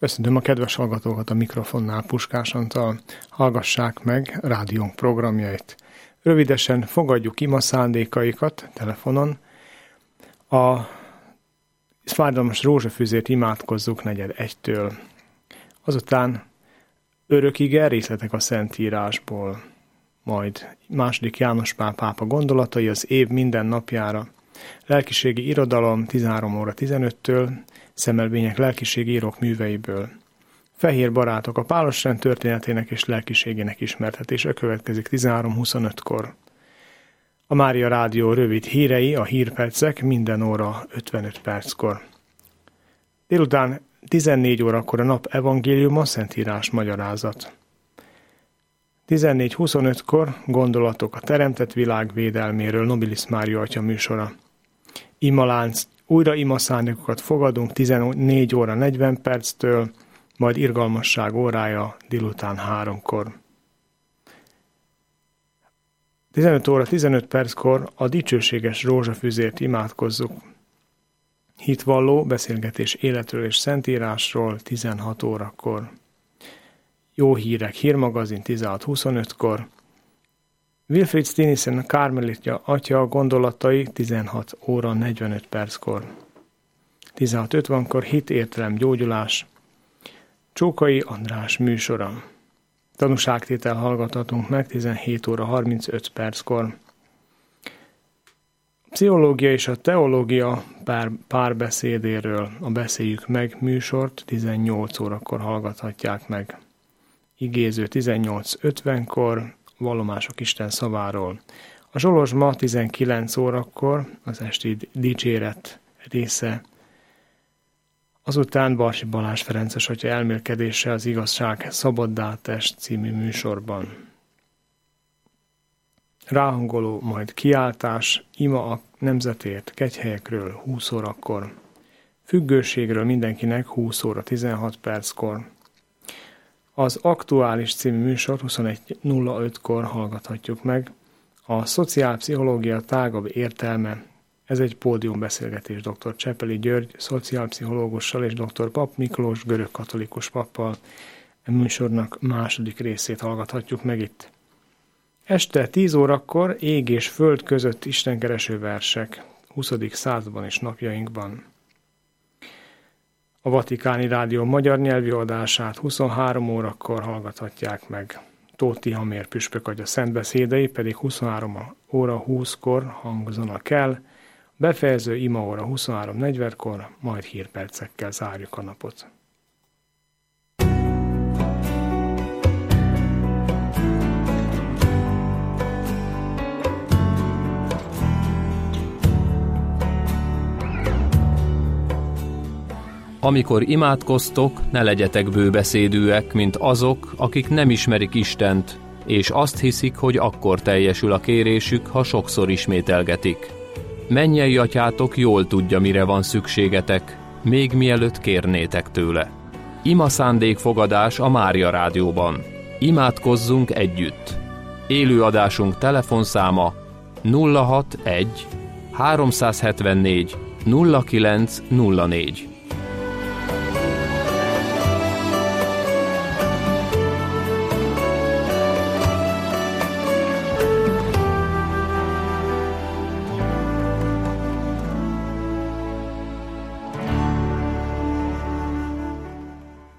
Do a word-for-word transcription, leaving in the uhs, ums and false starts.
Köszönöm a kedves hallgatókat a mikrofonnál, Puskás Antal. Hallgassák meg rádiónk programjait. Rövidesen fogadjuk ima szándékaikat telefonon. A fájdalmas rózsafüzét imádkozzuk negyed egytől. Azután örökige részletek a Szentírásból. Majd második János Pál pápa gondolatai az év minden napjára. Lelkiségi irodalom tizenhárom óra tizenöttől, szemelvények lelkiségi írók műveiből. Fehér barátok, a Pálosrend történetének és lelkiségének ismertetése következik tizenhárom huszonötkor. A Mária Rádió rövid hírei, a hírpercek minden óra ötvenöt perckor. Délután tizennégy órakor a nap evangéliuma, Szentírás magyarázat. tizennégy huszonötkor gondolatok a teremtett világ védelméről, Nobilis Mária atya műsora. Imalánc, újra ima szándékokat fogadunk tizennégy óra negyven perctől, majd irgalmasság órája délután háromkor. tizenöt óra tizenöt perckor a dicsőséges rózsafüzét imádkozzuk. Hitvalló beszélgetés életről és szentírásról tizenhat órakor. Jó hírek, hírmagazin tizenhat huszonötkor. Wilfried Stinnesen Kármelitja atya gondolatai tizenhat óra negyvenöt perckor. tizenhat ötvenkor hit, értelem, gyógyulás. Csókai András műsora. Tanúságtétel hallgathatunk meg tizenhét óra harmincöt perckor. Pszichológia és a teológia pár, párbeszédéről a Beszéljük meg műsort tizennyolc órakor hallgathatják meg. Igéző tizennyolc ötvenkor, vallomások Isten szaváról. A Zsolozsma tizenkilenc órakor, az esti dicséret része. Azután Barsi Balázs Ferences atya elmélkedése az Igazság szabaddá test című műsorban. Ráhangoló, majd kiáltás, ima a nemzetért, kegyhelyekről húsz órakor. Függőségről mindenkinek húsz óra tizenhat perckor. Az Aktuális című műsor huszonegy nulla ötkor hallgathatjuk meg. A szociálpszichológia tágabb értelme, ez egy pódiumbeszélgetés dr. Csepeli György szociálpszichológussal és dr. Pap Miklós görögkatolikus pappal. A műsornak második részét hallgathatjuk meg itt. Este tíz órakor ég és föld között istenkereső versek, huszadik században és napjainkban. A Vatikáni Rádió magyar nyelvi adását huszonhárom órakor hallgathatják meg. Tóth Tihamér püspök atya szentbeszédei pedig huszonhárom óra húszkor hangzanak el, befejező imaóra huszonhárom negyvenkor, majd hírpercekkel zárjuk a napot. Amikor imádkoztok, ne legyetek bőbeszédűek, mint azok, akik nem ismerik Istent, és azt hiszik, hogy akkor teljesül a kérésük, ha sokszor ismételgetik. Mennyei atyátok jól tudja, mire van szükségetek, még mielőtt kérnétek tőle. Ima szándékfogadás a Mária Rádióban. Imádkozzunk együtt. Élő adásunk telefonszáma nulla hatvanegy háromszázhetvennégy nulla kilenc nulla négy.